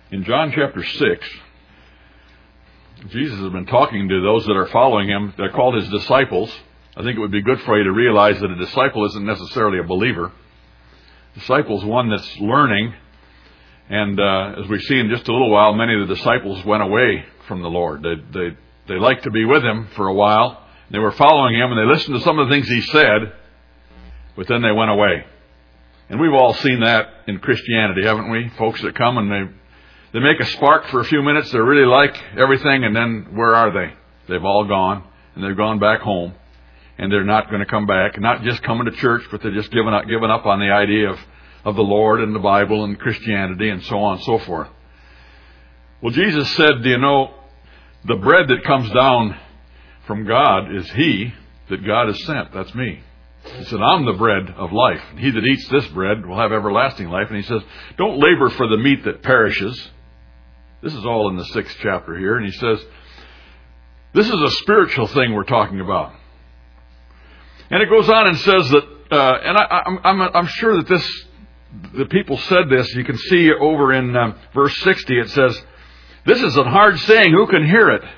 In John chapter 6, Jesus has been talking to those that are following him. They're called his disciples. I think it would be good for you to realize that a disciple isn't necessarily a believer. Disciple is one that's learning. And as we see in just a little while, many of the disciples went away from the Lord. They liked to be with him for a while. They were following him, and they listened to some of the things he said, but then they went away. And we've all seen that in Christianity, haven't we? Folks that come and they make a spark for a few minutes, they really like everything, and then where are they? They've all gone, and they've gone back home, and they're not going to come back. Not just coming to church, but they're just giving up on the idea of the Lord and the Bible and Christianity and so on and so forth. Well, Jesus said, the bread that comes down from God is he that God has sent. That's me. He said, I'm the bread of life. He that eats this bread will have everlasting life. And he says, don't labor for the meat that perishes. This is all in the 6th chapter here. And he says, this is a spiritual thing we're talking about. And it goes on and says that, and I'm sure that the people said this. You can see over in verse 60, it says, this is a hard saying. Who can hear it?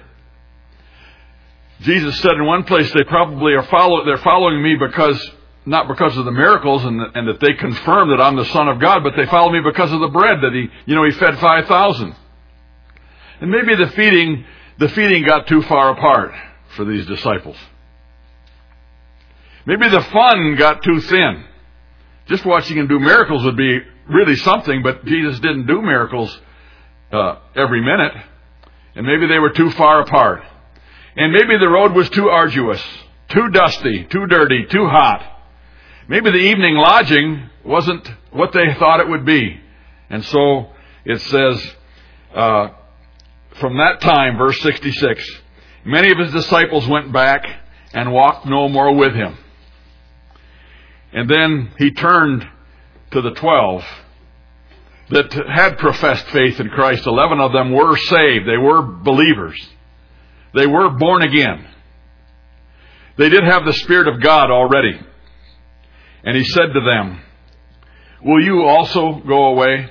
Jesus said in one place they probably they're following me not because of the miracles and that they confirm that I'm the Son of God, but they follow me because of the bread that he fed 5,000. And maybe the feeding got too far apart for these disciples. Maybe the fun got too thin. Just watching him do miracles would be really something, but Jesus didn't do miracles every minute. And maybe they were too far apart. And maybe the road was too arduous, too dusty, too dirty, too hot. Maybe the evening lodging wasn't what they thought it would be. And so it says, from that time, verse 66, many of his disciples went back and walked no more with him. And then he turned to the 12 that had professed faith in Christ. 11 of them were saved. They were believers. They were born again. They did have the Spirit of God already. And he said to them, will you also go away?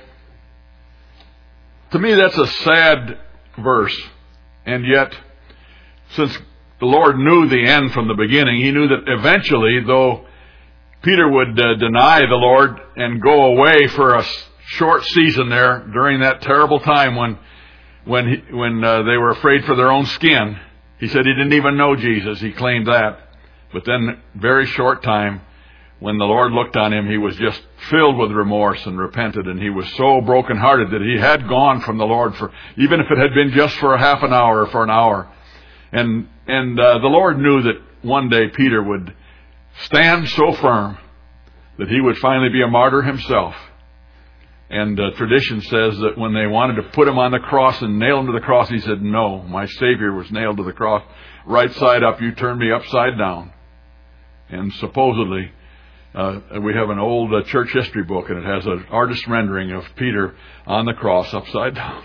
To me, that's a sad verse. And yet, since the Lord knew the end from the beginning, he knew that eventually, though Peter would deny the Lord and go away for a short season there during that terrible time when they were afraid for their own skin. He said he didn't even know Jesus. He claimed that. But then, very short time, when the Lord looked on him, he was just filled with remorse and repented. And he was so brokenhearted that he had gone from the Lord even if it had been just for a half an hour or for an hour. And the Lord knew that one day Peter would stand so firm that he would finally be a martyr himself. And tradition says that when they wanted to put him on the cross and nail him to the cross, he said, no, my Savior was nailed to the cross right side up. You turned me upside down. And supposedly, we have an old church history book, and it has an artist's rendering of Peter on the cross upside down.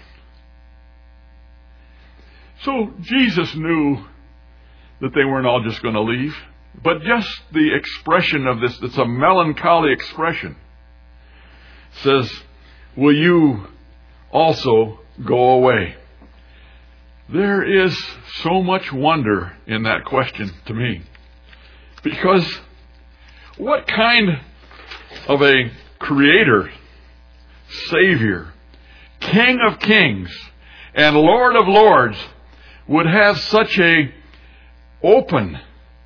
So Jesus knew that they weren't all just going to leave. But just the expression of this, it's a melancholy expression, says, will you also go away? There is so much wonder in that question to me. Because what kind of a Creator, Savior, King of Kings, and Lord of Lords would have such a open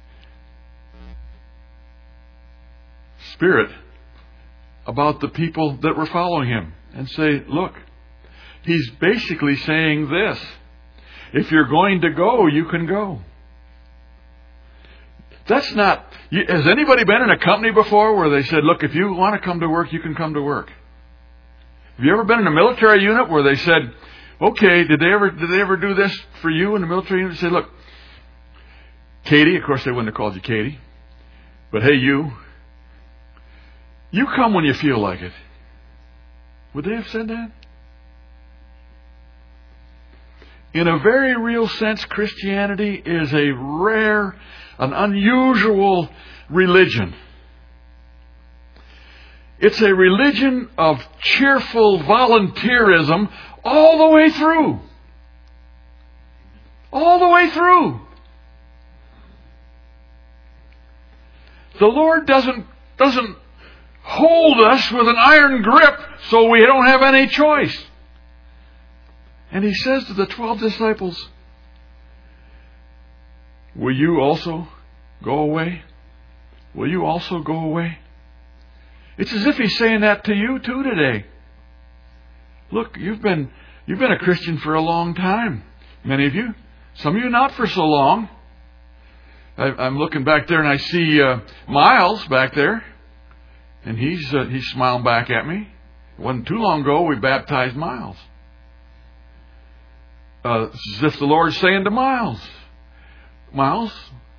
spirit about the people that were following him and say, look, he's basically saying this. If you're going to go, you can go. That's not... Has anybody been in a company before where they said, look, if you want to come to work, you can come to work? Have you ever been in a military unit where they said, okay, did they ever do this for you in the military unit? They said, look, Katie, of course they wouldn't have called you Katie, but hey, you come when you feel like it. Would they have said that? In a very real sense, Christianity is a rare, an unusual religion. It's a religion of cheerful volunteerism all the way through. All the way through. The Lord doesn't hold us with an iron grip so we don't have any choice. And He says to the 12 disciples, will you also go away? Will you also go away? It's as if He's saying that to you too today. Look, you've been a Christian for a long time. Many of you. Some of you not for so long. I'm looking back there and I see Miles back there. And he's smiling back at me. It wasn't too long ago we baptized Miles. It's as if the Lord's saying to Miles, Miles,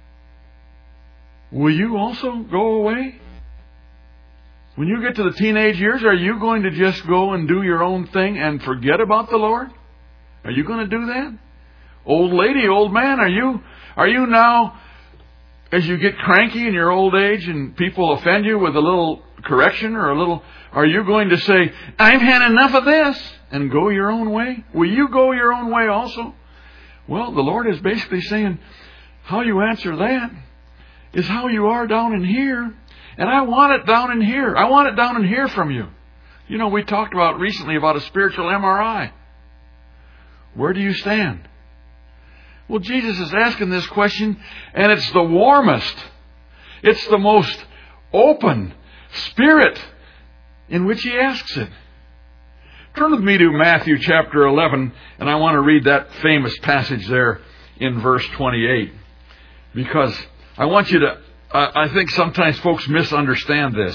will you also go away? When you get to the teenage years, are you going to just go and do your own thing and forget about the Lord? Are you going to do that? Old lady, old man, are you now, as you get cranky in your old age and people offend you with a little correction or are you going to say, I've had enough of this, and go your own way? Will you go your own way also? Well, the Lord is basically saying, how you answer that is how you are down in here. And I want it down in here. I want it down in here from you. You know, we talked about recently about a spiritual MRI. Where do you stand? Well, Jesus is asking this question, and it's the warmest. It's the most open spirit in which He asks it. Turn with me to Matthew chapter 11, and I want to read that famous passage there in verse 28. Because I want you to, I think sometimes folks misunderstand this.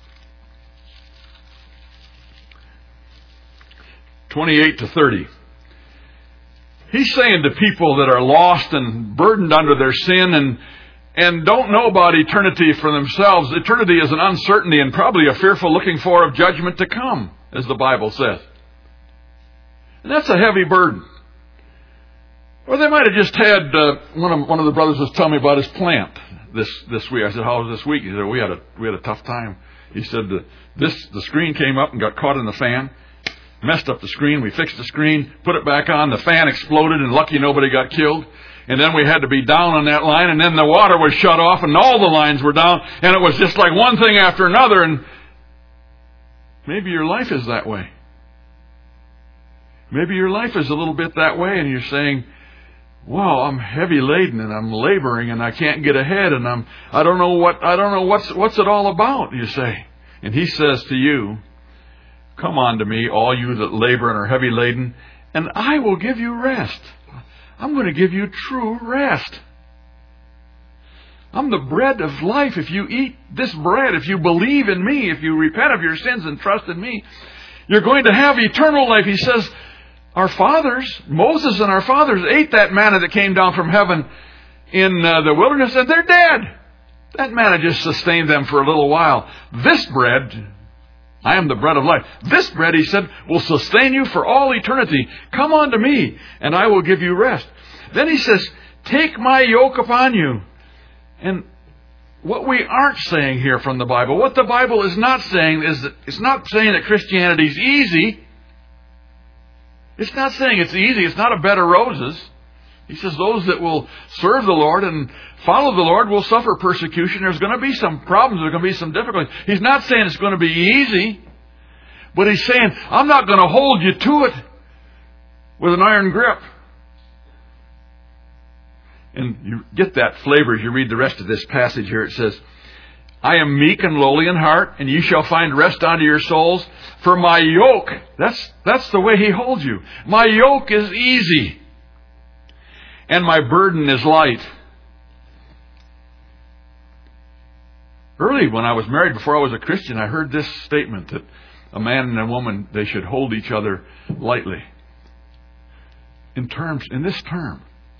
28 to 30. He's saying to people that are lost and burdened under their sin and don't know about eternity for themselves, eternity is an uncertainty and probably a fearful looking for of judgment to come, as the Bible says. And that's a heavy burden. Or they might have just had, one of the brothers was telling me about his plant this week. I said, how was this week? He said, we had a tough time. He said, the screen came up and got caught in the fan. Messed up the screen. We fixed the screen, put it back on. The fan exploded, and lucky nobody got killed. And then we had to be down on that line, and then the water was shut off, and all the lines were down, and it was just like one thing after another. And maybe your life is that way. Maybe your life is a little bit that way, and you're saying, "Wow, I'm heavy laden, and I'm laboring, and I can't get ahead, and I don't know what's it all about." You say, and He says to you, "Come unto me, all you that labor and are heavy laden, and I will give you rest." I'm going to give you true rest. I'm the bread of life. If you eat this bread, if you believe in me, if you repent of your sins and trust in me, you're going to have eternal life. He says, our fathers, Moses and our fathers, ate that manna that came down from heaven in the wilderness, and they're dead. That manna just sustained them for a little while. This bread, I am the bread of life. This bread, He said, will sustain you for all eternity. Come unto me, and I will give you rest. Then He says, take my yoke upon you. And what we aren't saying here from the Bible, what the Bible is not saying is that it's not saying that Christianity is easy. It's not saying it's easy. It's not a bed of roses. He says those that will serve the Lord and follow the Lord will suffer persecution. There's going to be some problems. There's going to be some difficulties. He's not saying it's going to be easy. But He's saying, I'm not going to hold you to it with an iron grip. And you get that flavor as you read the rest of this passage here. It says, I am meek and lowly in heart, and you shall find rest unto your souls. For my yoke, that's the way He holds you. My yoke is easy, and my burden is light. Early when I was married, before I was a Christian, I heard this statement that a man and a woman, they should hold each other lightly. In this term.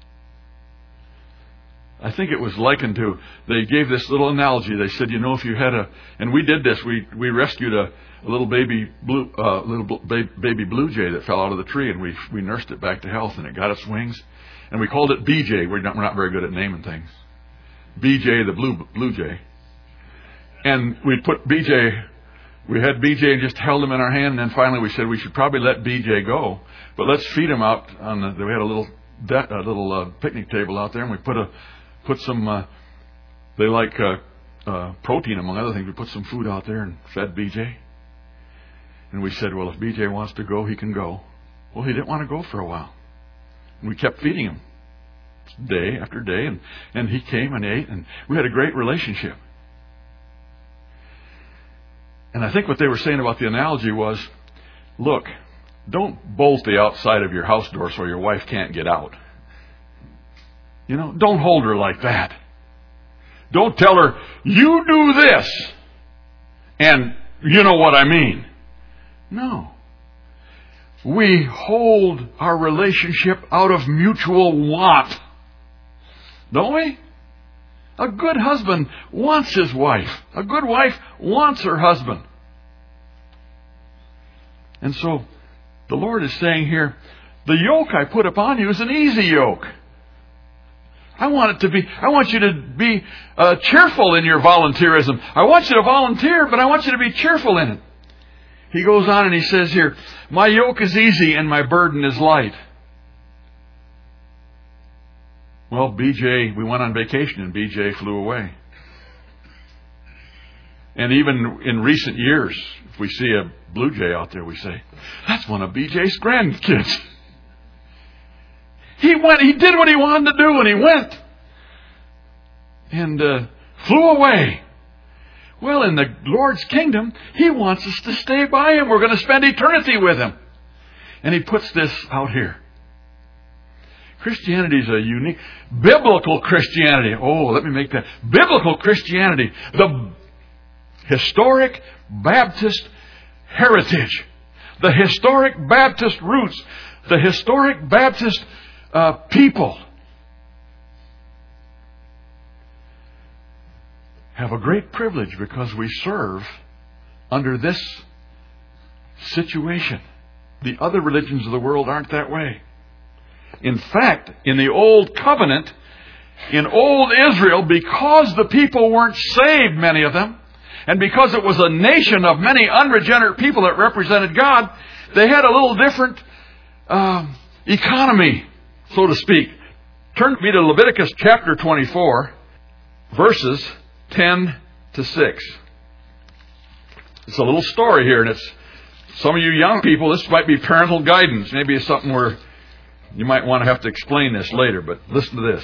I think it was likened to, they gave this little analogy. They said, if you had and we did this, we rescued a little baby blue jay that fell out of the tree, and we nursed it back to health, and it got its wings, and we called it BJ. We're not very good at naming things. BJ, the blue jay. And we put BJ we had BJ and just held him in our hand, and then finally we said we should probably let BJ go, but let's feed him out on we had a little picnic table out there, and we put some they like protein among other things. We put some food out there and fed BJ. And we said, well, if BJ wants to go, he can go. Well, he didn't want to go for a while. And we kept feeding him day after day, and he came and ate, and we had a great relationship. And I think what they were saying about the analogy was, look, don't bolt the outside of your house door so your wife can't get out. You know, don't hold her like that. Don't tell her, you do this, and you know what I mean. No. We hold our relationship out of mutual want. Don't we? A good husband wants his wife. A good wife wants her husband. And so the Lord is saying here, the yoke I put upon you is an easy yoke. I want you to be cheerful in your volunteerism. I want you to volunteer, but I want you to be cheerful in it. He goes on and he says here, my yoke is easy and my burden is light. Well, BJ, we went on vacation and BJ flew away. And even in recent years, if we see a blue jay out there, we say, that's one of BJ's grandkids. He did what he wanted to do, and he went. And flew away. Well, in the Lord's kingdom, He wants us to stay by Him. We're going to spend eternity with Him. And He puts this out here. Christianity is a unique, biblical Christianity. Oh, let me make that. Biblical Christianity. The historic Baptist heritage. The historic Baptist roots. The historic Baptist people have a great privilege because we serve under this situation. The other religions of the world aren't that way. In fact, in the Old Covenant, in Old Israel, because the people weren't saved, many of them, and because it was a nation of many unregenerate people that represented God, they had a little different economy, so to speak. Turn with me to Leviticus chapter 24, verses 10 to 6. It's a little story here, and it's some of you young people, this might be parental guidance. Maybe it's something where you might want to have to explain this later, but listen to this.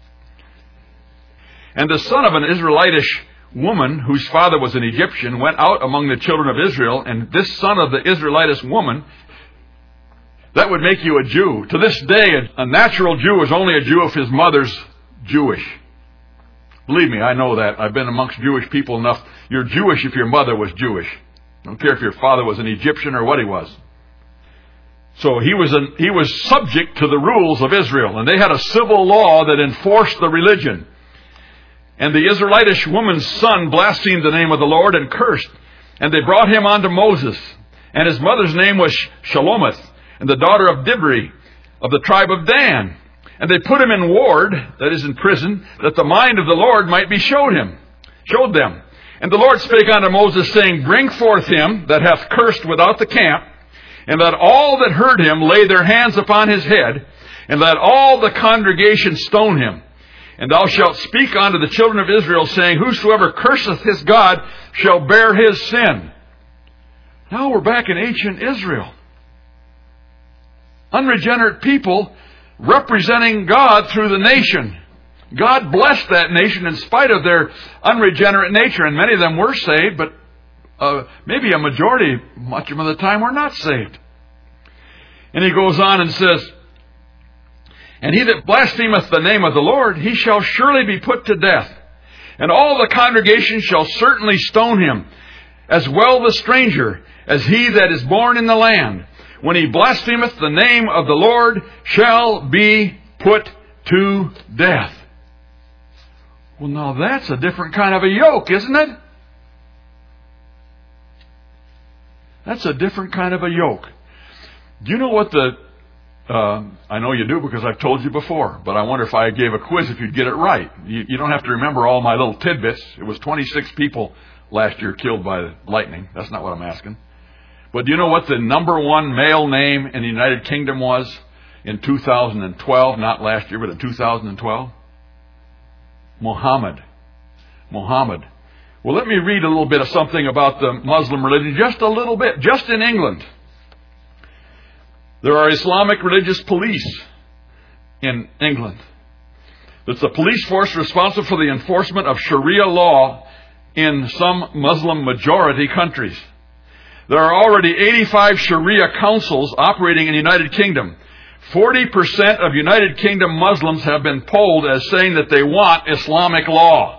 And the son of an Israelitish woman, whose father was an Egyptian, went out among the children of Israel, and this son of the Israelitish woman, that would make you a Jew. To this day, a natural Jew is only a Jew if his mother's Jewish. Believe me, I know that. I've been amongst Jewish people enough. You're Jewish if your mother was Jewish. I don't care if your father was an Egyptian or what he was. So he was subject to the rules of Israel, and they had a civil law that enforced the religion. And the Israelitish woman's son blasphemed the name of the Lord and cursed. And they brought him unto Moses. And his mother's name was Shalomith, and the daughter of Dibri, of the tribe of Dan. And they put him in ward, that is in prison, that the mind of the Lord might be showed them. And the Lord spake unto Moses, saying, Bring forth him that hath cursed without the camp, and let all that heard him lay their hands upon his head, and let all the congregation stone him. And thou shalt speak unto the children of Israel, saying, Whosoever curseth his God shall bear his sin. Now we're back in ancient Israel. Unregenerate people representing God through the nation. God blessed that nation in spite of their unregenerate nature, and many of them were saved, but maybe a majority, much of the time, were not saved. And he goes on and says, And he that blasphemeth the name of the Lord, he shall surely be put to death. And all the congregation shall certainly stone him, as well the stranger, as he that is born in the land. When he blasphemeth the name of the Lord, shall be put to death. Well, now that's a different kind of a yoke, isn't it? That's a different kind of a yoke. Do you know what I know you do because I've told you before, but I wonder if I gave a quiz if you'd get it right. You don't have to remember all my little tidbits. It was 26 people last year killed by lightning. That's not what I'm asking. But do you know what the number one male name in the United Kingdom was in 2012? Not last year, but in 2012? Muhammad. Muhammad. Well, let me read a little bit of something about the Muslim religion, just a little bit, just in England. There are Islamic religious police in England. It's a police force responsible for the enforcement of Sharia law in some Muslim majority countries. There are already 85 Sharia councils operating in the United Kingdom. 40% of United Kingdom Muslims have been polled as saying that they want Islamic law.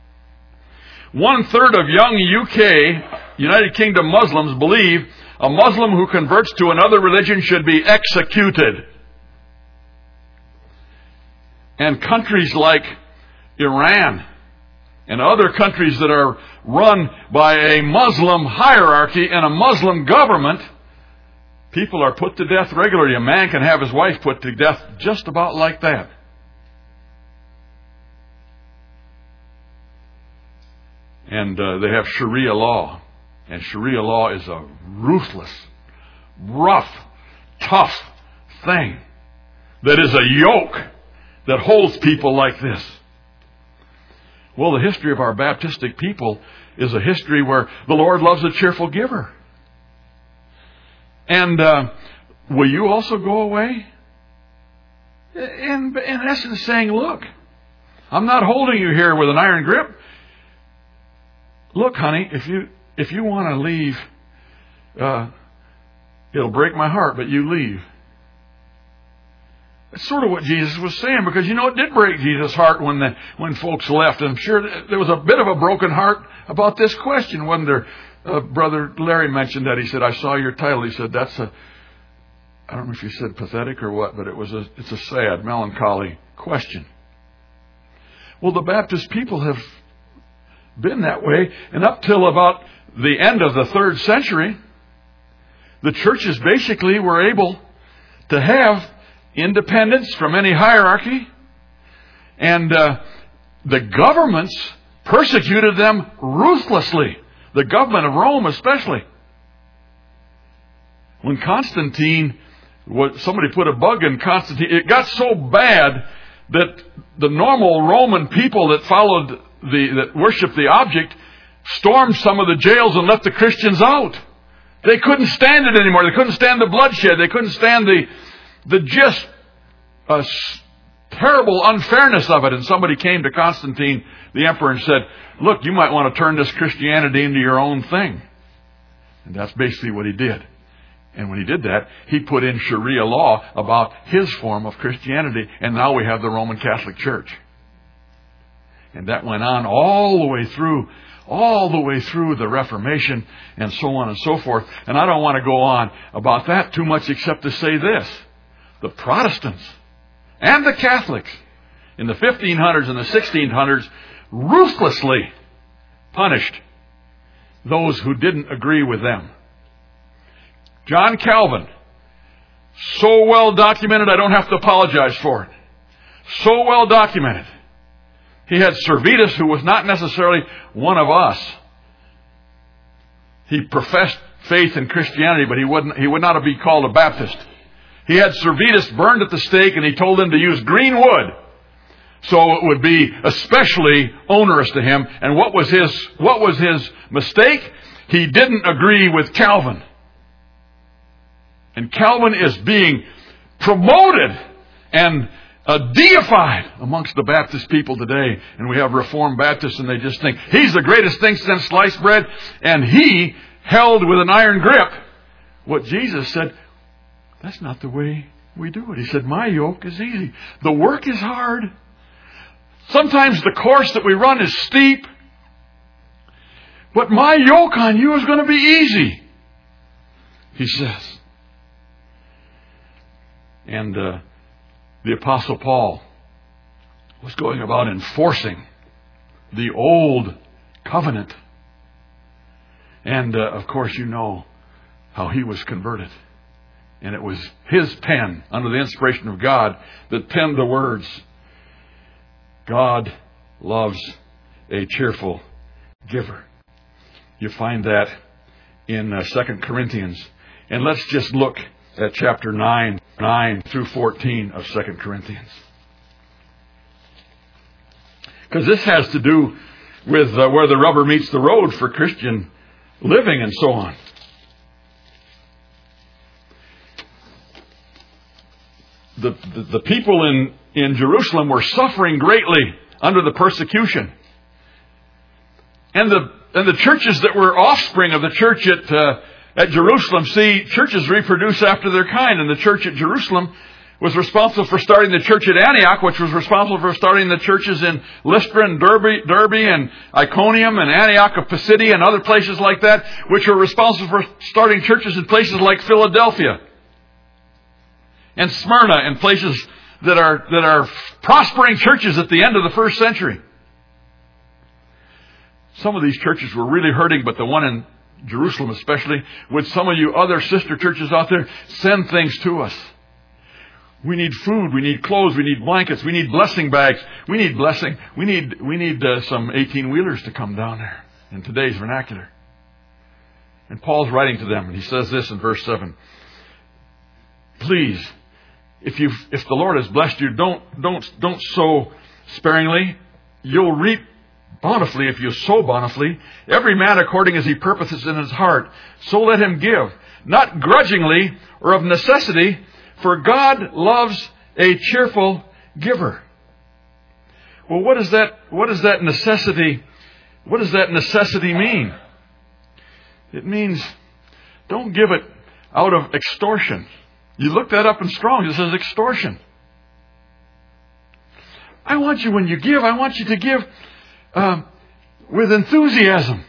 1/3 of young UK, United Kingdom Muslims believe a Muslim who converts to another religion should be executed. And countries like Iran and other countries that are run by a Muslim hierarchy and a Muslim government, people are put to death regularly. A man can have his wife put to death just about like that. And they have Sharia law. And Sharia law is a ruthless, rough, tough thing that is a yoke that holds people like this. Well, the history of our Baptistic people is a history where the Lord loves a cheerful giver. And will you also go away? In essence saying, look, I'm not holding you here with an iron grip. Look, honey, if you want to leave, it'll break my heart, but you leave. That's sort of what Jesus was saying, because it did break Jesus' heart when folks left. And I'm sure there was a bit of a broken heart about this question, wasn't there? Brother Larry mentioned that. He said, I saw your title. He said, I don't know if you said pathetic or what, but it's a sad, melancholy question. Well, the Baptist people have been that way, and up till about the end of the 3rd century, the churches basically were able to have independence from any hierarchy, and the governments persecuted them ruthlessly. The government of Rome especially. When Constantine, somebody put a bug in Constantine, it got so bad that the normal Roman people that worshiped the object stormed some of the jails and let the Christians out. They couldn't stand it anymore. They couldn't stand the bloodshed. They couldn't stand the just terrible unfairness of it. And somebody came to Constantine, the emperor, and said, look, you might want to turn this Christianity into your own thing. And that's basically what he did. And when he did that, he put in Sharia law about his form of Christianity. And now we have the Roman Catholic Church. And that went on all the way through the Reformation and so on and so forth. And I don't want to go on about that too much except to say this. The Protestants and the Catholics in the 1500s and the 1600s ruthlessly punished those who didn't agree with them. John Calvin, so well documented I don't have to apologize for it. So well documented. He had Servetus, who was not necessarily one of us. He professed faith in Christianity, but he would not be called a Baptist. He had Servetus burned at the stake, and he told him to use green wood, so it would be especially onerous to him. And what was his mistake? He didn't agree with Calvin. And Calvin is being promoted and deified amongst the Baptist people today. And we have Reformed Baptists, and they just think he's the greatest thing since sliced bread, and he held with an iron grip what Jesus said. That's not the way we do it. He said, my yoke is easy. The work is hard. Sometimes the course that we run is steep. But my yoke on you is going to be easy, he says. And the Apostle Paul was going about enforcing the old covenant. And of course you know how he was converted. And it was his pen, under the inspiration of God, that penned the words, God loves a cheerful giver. You find that in 2 Corinthians. And let's just look at chapter 9 through 14 of 2 Corinthians. Because this has to do with where the rubber meets the road for Christian living and so on. The people in Jerusalem were suffering greatly under the persecution. And the churches that were offspring of the church at Jerusalem, see, churches reproduce after their kind, and the church at Jerusalem was responsible for starting the church at Antioch, which was responsible for starting the churches in Lystra and Derbe and Iconium and Antioch of Pisidia and other places like that, which were responsible for starting churches in places like Philadelphia and Smyrna and places that are prospering churches at the end of the first century. Some of these churches were really hurting, but the one in Jerusalem especially, with some of you other sister churches out there, send things to us. We need food, we need clothes, we need blankets, we need blessing bags, we need blessing. We need some 18-wheelers to come down there in today's vernacular. And Paul's writing to them, and he says this in verse 7. Please, if the Lord has blessed you, don't sow sparingly. You'll reap bountifully if you sow bountifully. Every man according as he purposes in his heart, so let him give, not grudgingly or of necessity, for God loves a cheerful giver. Well, what does that necessity mean? It means don't give it out of extortion. You look that up in Strong's, it says extortion. I want you, when you give, I want you to give with enthusiasm.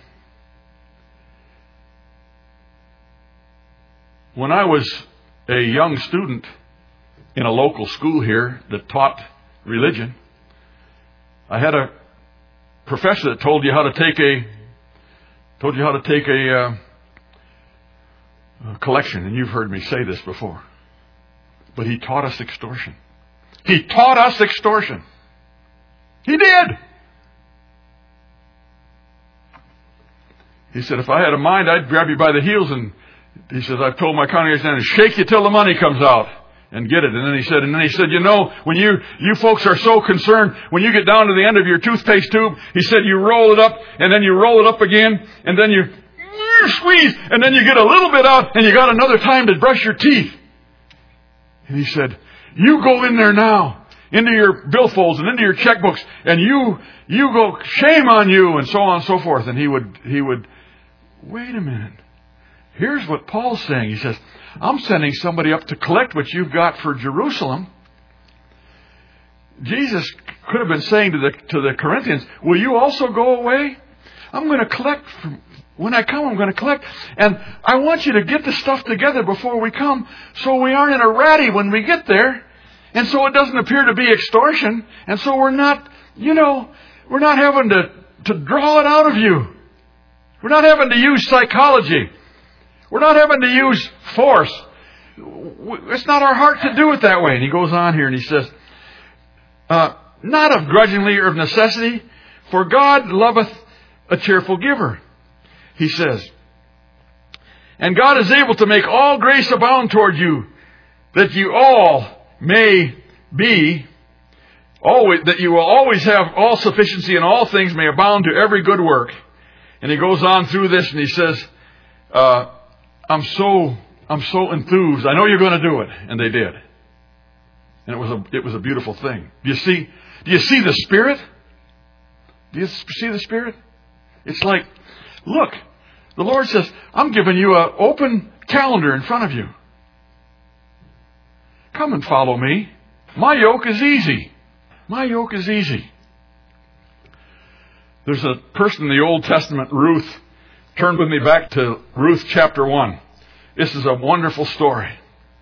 When I was a young student in a local school here that taught religion, I had a professor that told you how to take a collection, and you've heard me say this before. But he taught us extortion. He taught us extortion. He did. He said, if I had a mind, I'd grab you by the heels, and he says, I've told my congregation and shake you till the money comes out and get it. And then he said, you know, when you folks are so concerned, when you get down to the end of your toothpaste tube, he said, you roll it up, and then you roll it up again, and then you squeeze, and then you get a little bit out, and you got another time to brush your teeth. And he said, you go in there now, into your billfolds and into your checkbooks, and you go, shame on you, and so on and so forth. And he would, wait a minute. Here's what Paul's saying. He says, I'm sending somebody up to collect what you've got for Jerusalem. Jesus could have been saying to the Corinthians, will you also go away? I'm going to collect. When I come, I'm going to collect. And I want you to get the stuff together before we come, so we aren't in a ratty when we get there. And so it doesn't appear to be extortion. And so we're not having to draw it out of you. We're not having to use psychology. We're not having to use force. It's not our heart to do it that way. And he goes on here and he says, not of grudgingly or of necessity, for God loveth a cheerful giver. He says, and God is able to make all grace abound toward you, that you all may be, always, that you will always have all sufficiency in all things, may abound to every good work. And he goes on through this and he says, I'm so enthused. I know you're going to do it. And they did. And it was a beautiful thing. Do you see the Spirit? Do you see the Spirit? It's like, look, the Lord says, I'm giving you an open calendar in front of you. Come and follow me. My yoke is easy. My yoke is easy. There's a person in the Old Testament, Ruth. Turn with me back to Ruth chapter 1. This is a wonderful story.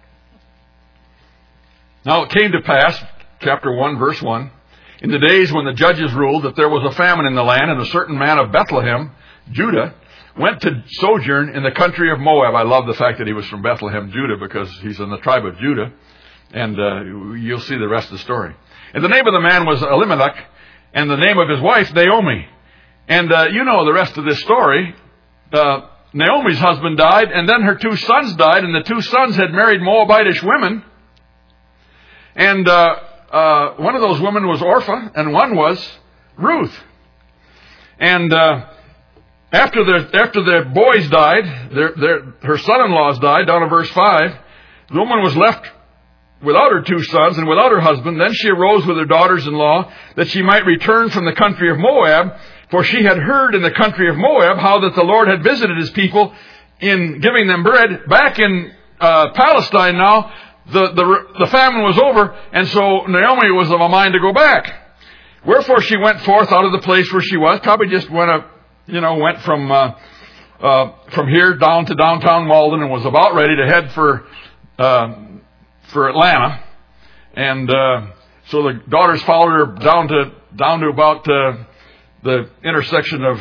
Now it came to pass, chapter 1, verse 1, in the days when the judges ruled that there was a famine in the land, and a certain man of Bethlehem, Judah, went to sojourn in the country of Moab. I love the fact that he was from Bethlehem, Judah, because he's in the tribe of Judah. And you'll see the rest of the story. And the name of the man was Elimelech, and the name of his wife, Naomi. And you know the rest of this story. Naomi's husband died, and then her 2 sons died, and the 2 sons had married Moabitish women. And one of those women was Orpah, and one was Ruth. And after their boys died, her son-in-laws died, down in verse 5, the woman was left without her 2 sons and without her husband. Then she arose with her daughters-in-law, that she might return from the country of Moab, for she had heard in the country of Moab how that the Lord had visited his people in giving them bread. Back in Palestine now, the famine was over, and so Naomi was of a mind to go back. Wherefore she went forth out of the place where she was. Probably just went from here down to downtown Malden, and was about ready to head for Atlanta. And so the daughters followed her down to about the intersection of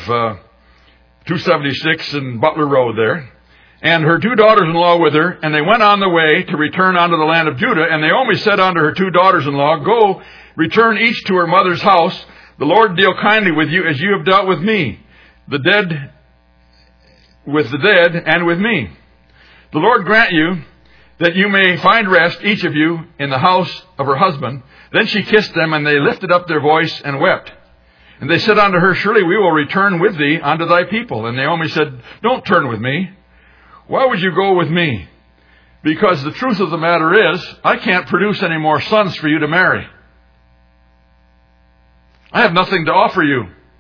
276 and Butler Road there. And her 2 daughters-in-law with her, and they went on the way to return unto the land of Judah. And Naomi said unto her 2 daughters-in-law, Go, return each to her mother's house. The Lord deal kindly with you as you have dealt with me, with the dead, and with me. The Lord grant you that you may find rest, each of you, in the house of her husband. Then she kissed them, and they lifted up their voice and wept. And they said unto her, Surely we will return with thee unto thy people. And Naomi said, Don't turn with me. Why would you go with me? Because the truth of the matter is, I can't produce any more sons for you to marry. I have nothing to offer you.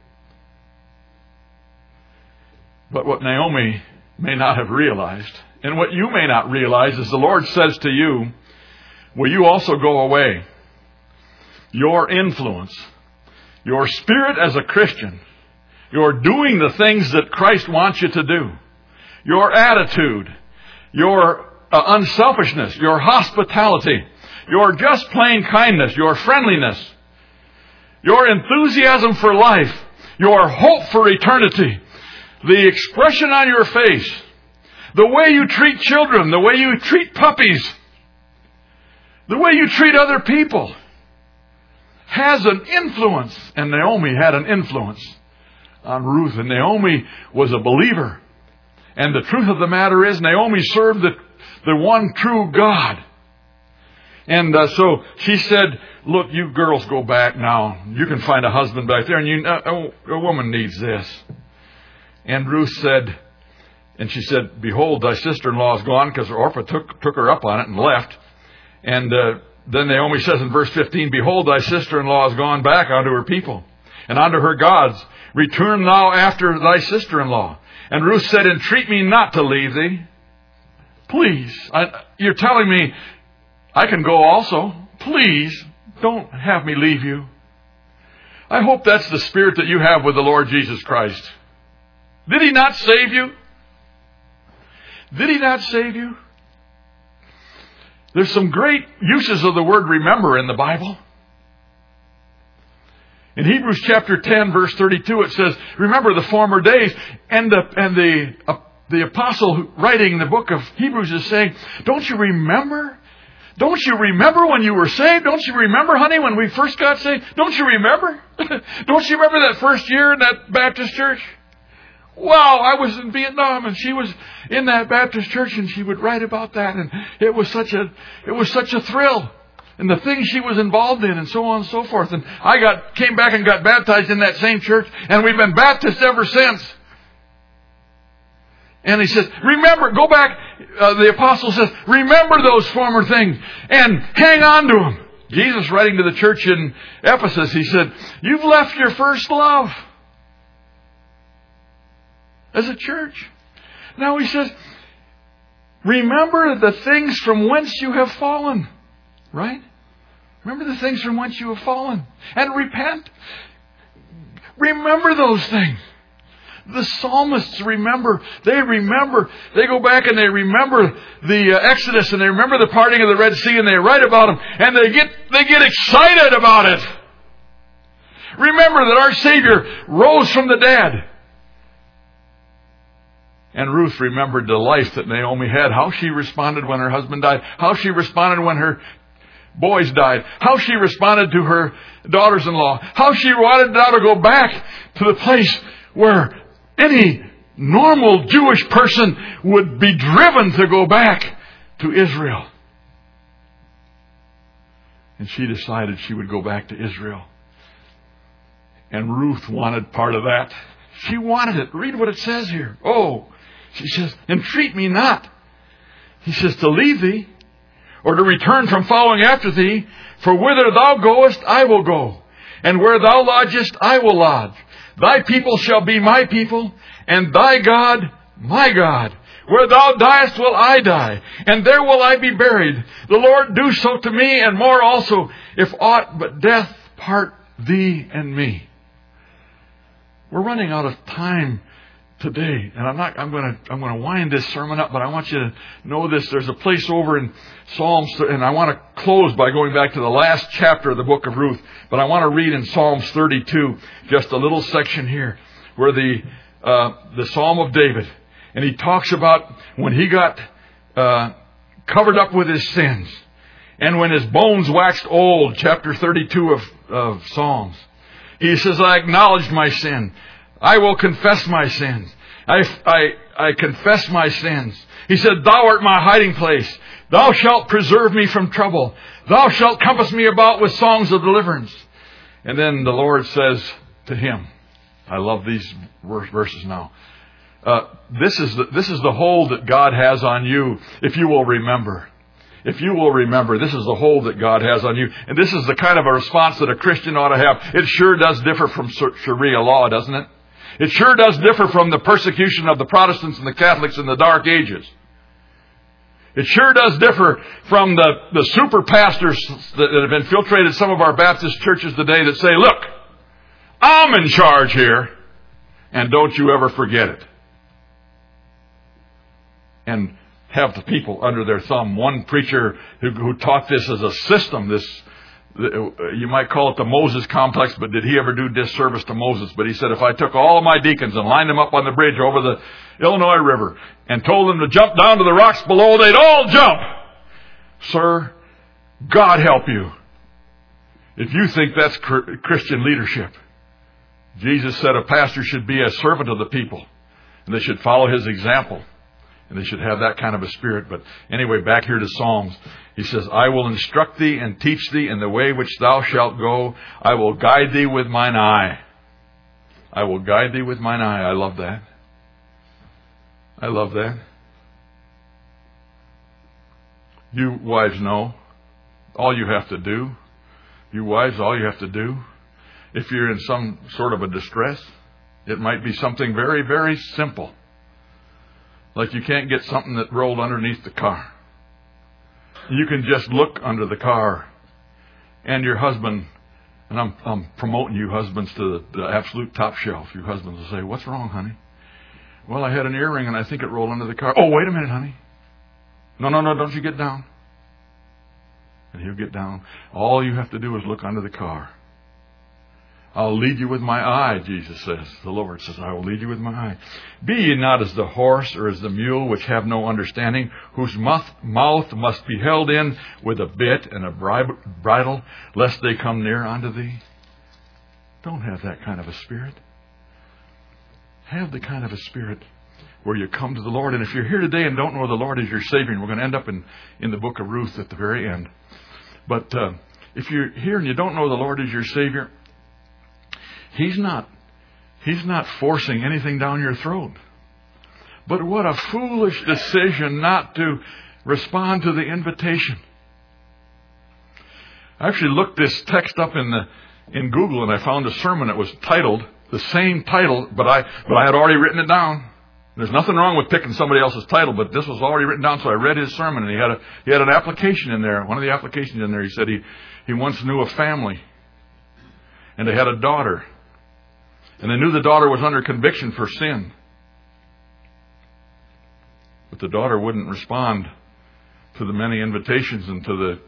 But what Naomi may not have realized, and what you may not realize, is the Lord says to you, will you also go away? Your influence, your spirit as a Christian, your doing the things that Christ wants you to do, your attitude, your unselfishness, your hospitality, your just plain kindness, your friendliness, your enthusiasm for life, your hope for eternity, the expression on your face, the way you treat children, the way you treat puppies, the way you treat other people, has an influence. And Naomi had an influence on Ruth. And Naomi was a believer. And the truth of the matter is, Naomi served the one true God. And so she said, look, you girls go back now. You can find a husband back there, and a woman needs this. And Ruth said, and she said, behold, thy sister-in-law is gone, because Orpah took her up on it and left. And then Naomi says in verse 15, behold, thy sister-in-law is gone back unto her people and unto her gods. Return thou after thy sister-in-law. And Ruth said, entreat me not to leave thee. Please, you're telling me I can go also. Please, don't have me leave you. I hope that's the spirit that you have with the Lord Jesus Christ. Did He not save you? Did He not save you? There's some great uses of the word remember in the Bible. In Hebrews chapter 10, verse 32, it says, remember the former days. And the apostle writing the book of Hebrews is saying, don't you remember? Don't you remember when you were saved? Don't you remember, honey, when we first got saved? Don't you remember? Don't you remember that first year in that Baptist church? Wow, I was in Vietnam, and she was in that Baptist church, and she would write about that, and it was such a thrill. And the things she was involved in, and so on and so forth. And I came back and got baptized in that same church, and we've been Baptist ever since. And he says, remember, go back, the apostle says, remember those former things, and hang on to them. Jesus, writing to the church in Ephesus, he said, you've left your first love as a church. Now he says, remember the things from whence you have fallen. Right? Remember the things from whence you have fallen. And repent. Remember those things. The psalmists remember. They go back and they remember the Exodus, and they remember the parting of the Red Sea, and they write about them, and they get excited about it. Remember that our Savior rose from the dead. And Ruth remembered the life that Naomi had, how she responded when her husband died, how she responded when her boys died, how she responded to her daughters-in-law, how she wanted now to go back to the place where any normal Jewish person would be driven to go back to Israel. And she decided she would go back to Israel. And Ruth wanted part of that. She wanted it. Read what it says here. Oh, she says, entreat me not. He says, to leave thee, or to return from following after thee, for whither thou goest, I will go. And where thou lodgest, I will lodge. Thy people shall be my people, and thy God, my God. Where thou diest will I die, and there will I be buried. The Lord do so to me, and more also, if aught but death part thee and me. We're running out of time today, and I'm going to wind this sermon up, but I want you to know this. There's a place over in Psalms, and I want to close by going back to the last chapter of the book of Ruth, but I want to read in Psalms 32, just a little section here, where the Psalm of David, and he talks about when he got covered up with his sins, and when his bones waxed old, chapter 32 of Psalms. He says, I acknowledged my sin. I will confess my sins. I confess my sins. He said, thou art my hiding place. Thou shalt preserve me from trouble. Thou shalt compass me about with songs of deliverance. And then the Lord says to him, I love these verses now. This is the hold that God has on you, if you will remember. If you will remember, this is the hold that God has on you. And this is the kind of a response that a Christian ought to have. It sure does differ from Sharia law, doesn't it? It sure does differ from the persecution of the Protestants and the Catholics in the Dark Ages. It sure does differ from the super pastors that have infiltrated some of our Baptist churches today that say, look, I'm in charge here, and don't you ever forget it. And have the people under their thumb. One preacher who taught this as a system, you might call it the Moses complex, but did he ever do disservice to Moses? But he said, if I took all of my deacons and lined them up on the bridge over the Illinois River and told them to jump down to the rocks below, they'd all jump. Sir, God help you if you think that's Christian leadership. Jesus said a pastor should be a servant of the people, and they should follow his example. And they should have that kind of a spirit. But anyway, back here to Psalms. He says, I will instruct thee and teach thee in the way which thou shalt go. I will guide thee with mine eye. I will guide thee with mine eye. I love that. I love that. You wives know. All you have to do. You wives, all you have to do. If you're in some sort of a distress, it might be something very, very simple. Like you can't get something that rolled underneath the car. You can just look under the car. And your husband, and I'm promoting you husbands to the absolute top shelf. You husbands will say, what's wrong, honey? Well, I had an earring and I think it rolled under the car. Oh, wait a minute, honey. No, don't you get down. And he'll get down. All you have to do is look under the car. I'll lead you with my eye, Jesus says. The Lord says, I will lead you with my eye. Be ye not as the horse or as the mule, which have no understanding, whose mouth must be held in with a bit and a bridle, lest they come near unto thee. Don't have that kind of a spirit. Have the kind of a spirit where you come to the Lord. And if you're here today and don't know the Lord as your Savior, and we're going to end up in the book of Ruth at the very end. But if you're here and you don't know the Lord as your Savior, He's not forcing anything down your throat. But what a foolish decision not to respond to the invitation. I actually looked this text up in Google, and I found a sermon that was titled the same title, but I had already written it down. There's nothing wrong with picking somebody else's title, but this was already written down, so I read his sermon, and he had an application in there. One of the applications in there, he said he once knew a family, and they had a daughter. And they knew the daughter was under conviction for sin. But the daughter wouldn't respond to the many invitations and to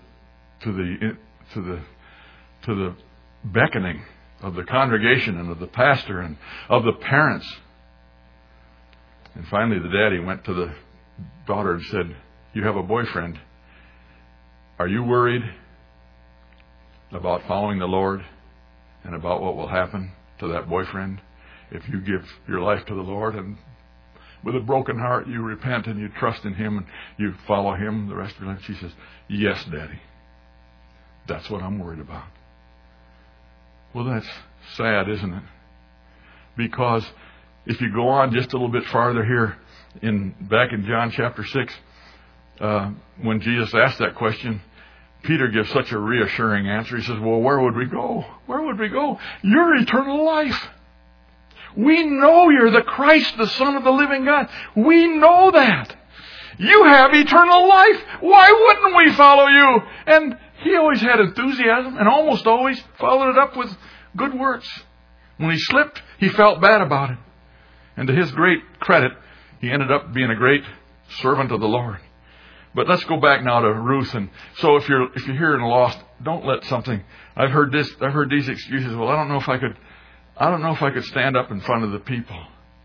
the beckoning of the congregation and of the pastor and of the parents. And finally the daddy went to the daughter and said, you have a boyfriend. Are you worried about following the Lord and about what will happen to that boyfriend if you give your life to the Lord? And with a broken heart, you repent and you trust in Him and you follow Him the rest of your life? She says, yes, Daddy. That's what I'm worried about. Well, that's sad, isn't it? Because if you go on just a little bit farther here, back in John chapter 6, when Jesus asked that question, Peter gives such a reassuring answer. He says, well, where would we go? Where would we go? Your eternal life. We know you're the Christ, the Son of the living God. We know that. You have eternal life. Why wouldn't we follow you? And he always had enthusiasm and almost always followed it up with good works. When he slipped, he felt bad about it. And to his great credit, he ended up being a great servant of the Lord. But let's go back now to Ruth. And so if you're here and lost, don't let something. I've heard these excuses. Well, I don't know if I could stand up in front of the people.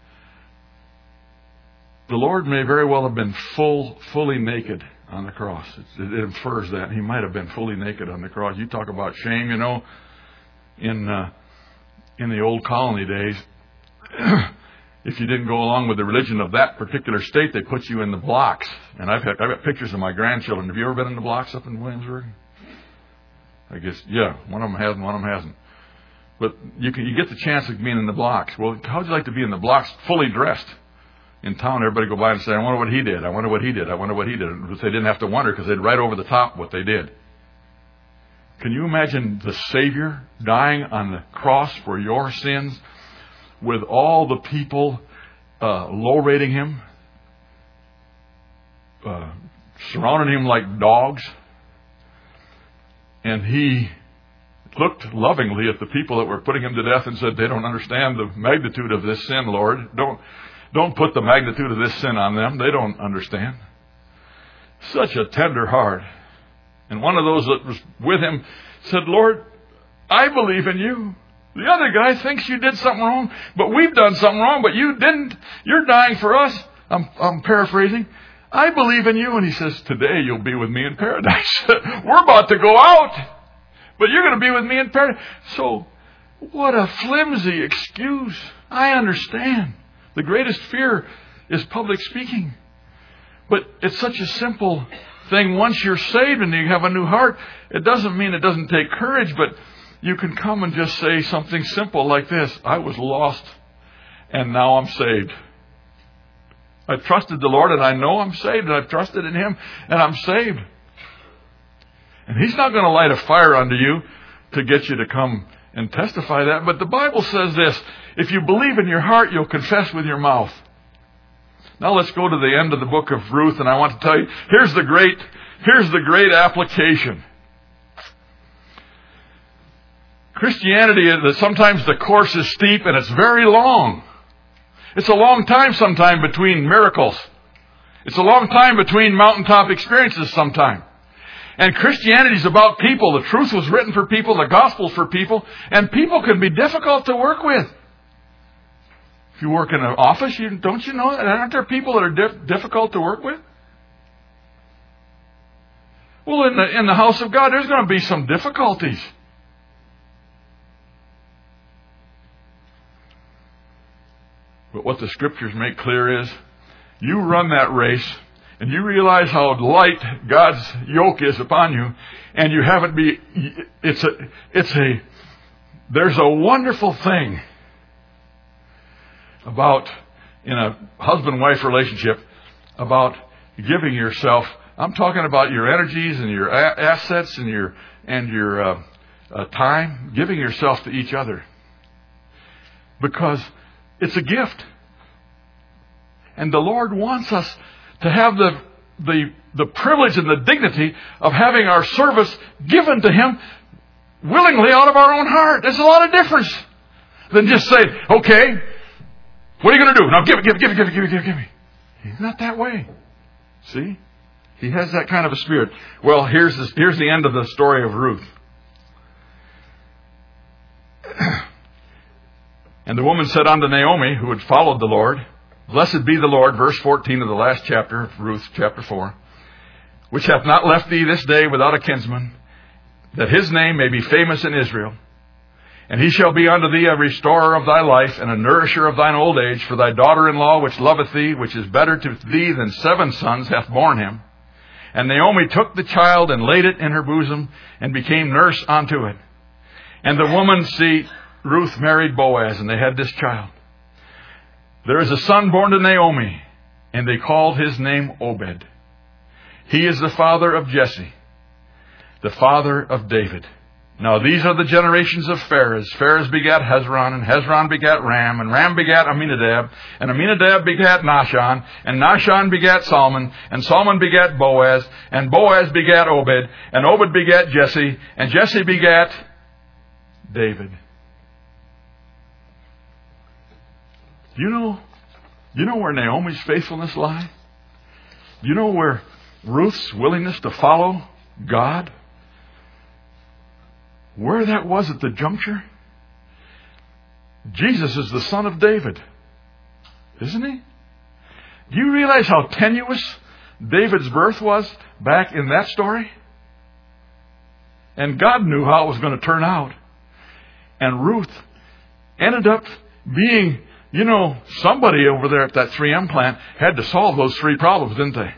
The Lord may very well have been fully naked on the cross. It infers that He might have been fully naked on the cross. You talk about shame, you know. In the old colony days, if you didn't go along with the religion of that particular state, they put you in the blocks. And I've got pictures of my grandchildren. Have you ever been in the blocks up in Williamsburg? I guess, yeah. One of them has and one of them hasn't. But you get the chance of being in the blocks. Well, how would you like to be in the blocks fully dressed? In town, everybody go by and say, I wonder what he did. I wonder what he did. I wonder what he did. But they didn't have to wonder because they'd right over the top what they did. Can you imagine the Savior dying on the cross for your sins with all the people low-rating Him, surrounding Him like dogs? And He looked lovingly at the people that were putting Him to death and said, they don't understand the magnitude of this sin, Lord. Don't put the magnitude of this sin on them. They don't understand. Such a tender heart. And one of those that was with Him said, Lord, I believe in you. The other guy thinks you did something wrong, but we've done something wrong, but you didn't. You're dying for us. I'm paraphrasing. I believe in you. And He says, today you'll be with me in paradise. We're about to go out, but you're going to be with me in paradise. So what a flimsy excuse. I understand. The greatest fear is public speaking. But it's such a simple thing. Once you're saved and you have a new heart, it doesn't mean it doesn't take courage, but you can come and just say something simple like this. I was lost and now I'm saved. I trusted the Lord and I know I'm saved, and I've trusted in Him and I'm saved. And He's not going to light a fire under you to get you to come and testify that. But the Bible says this, if you believe in your heart, you'll confess with your mouth. Now let's go to the end of the book of Ruth, and I want to tell you, here's the great application. Christianity, sometimes the course is steep and it's very long. It's a long time sometime between miracles. It's a long time between mountaintop experiences sometime. And Christianity is about people. The truth was written for people. The gospel's for people. And people can be difficult to work with. If you work in an office, don't you know that? Aren't there people that are difficult to work with? Well, in the house of God, there's going to be some difficulties. But what the Scriptures make clear is, you run that race, and you realize how light God's yoke is upon you, and you haven't there's a wonderful thing about, in a husband-wife relationship, about giving yourself. I'm talking about your energies and your assets and your time, giving yourself to each other. Because it's a gift. And the Lord wants us to have the privilege and the dignity of having our service given to Him willingly out of our own heart. There's a lot of difference than just saying, okay, what are you going to do? Now give me. He's not that way. See? He has that kind of a spirit. Well, here's the end of the story of Ruth. And the woman said unto Naomi, who had followed the Lord, Blessed be the Lord, verse 14 of the last chapter of Ruth, chapter 4, which hath not left thee this day without a kinsman, that his name may be famous in Israel. And he shall be unto thee a restorer of thy life, and a nourisher of thine old age. For thy daughter-in-law, which loveth thee, which is better to thee than 7 sons, hath borne him. And Naomi took the child, and laid it in her bosom, and became nurse unto it. And the woman, see, Ruth married Boaz, and they had this child. There is a son born to Naomi, and they called his name Obed. He is the father of Jesse, the father of David. Now these are the generations of Pharez. Pharez begat Hezron, and Hezron begat Ram, and Ram begat Aminadab, and Aminadab begat Nahshon, and Nahshon begat Salmon, and Salmon begat Boaz, and Boaz begat Obed, and Obed begat Jesse, and Jesse begat David. You know where Naomi's faithfulness lies? You know where Ruth's willingness to follow God, where that was at the juncture? Jesus is the son of David, isn't he? Do you realize how tenuous David's birth was back in that story? And God knew how it was going to turn out. And Ruth ended up being, somebody over there at that 3M plant had to solve those 3 problems, didn't they?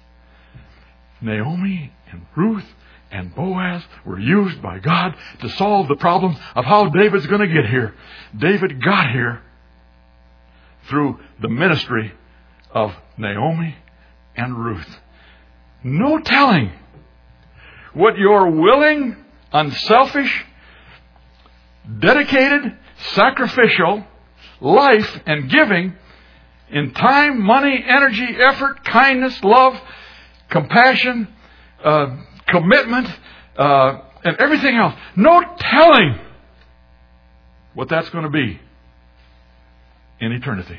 Naomi and Ruth and Boaz were used by God to solve the problem of how David's going to get here. David got here through the ministry of Naomi and Ruth. No telling what your willing, unselfish, dedicated, sacrificial life and giving in time, money, energy, effort, kindness, love, compassion, commitment, and everything else. No telling what that's going to be in eternity.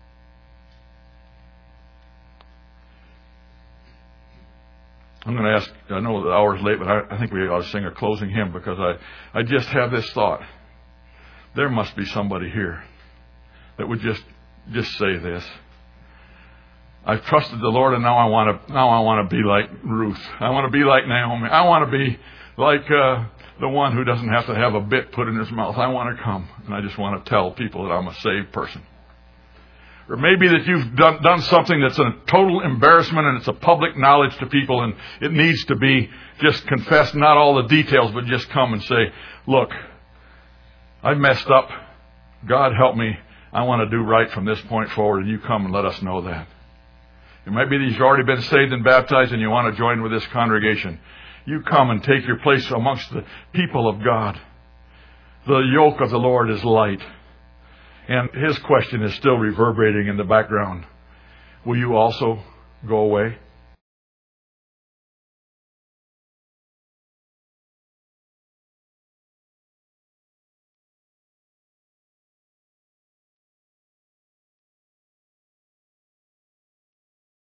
I'm going to ask, I know the hour's late, but I think we ought to sing a closing hymn, because I just have this thought. There must be somebody here that would just say this. I've trusted the Lord, and now I want to be like Ruth. I want to be like Naomi. I want to be like the one who doesn't have to have a bit put in his mouth. I want to come, and I just want to tell people that I'm a saved person. Or maybe that you've done something that's a total embarrassment, and it's a public knowledge to people, and it needs to be just confessed, not all the details, but just come and say, look, I messed up. God help me. I want to do right from this point forward, and you come and let us know that. It might be that you've already been saved and baptized and you want to join with this congregation. You come and take your place amongst the people of God. The yoke of the Lord is light. And his question is still reverberating in the background. Will you also go away?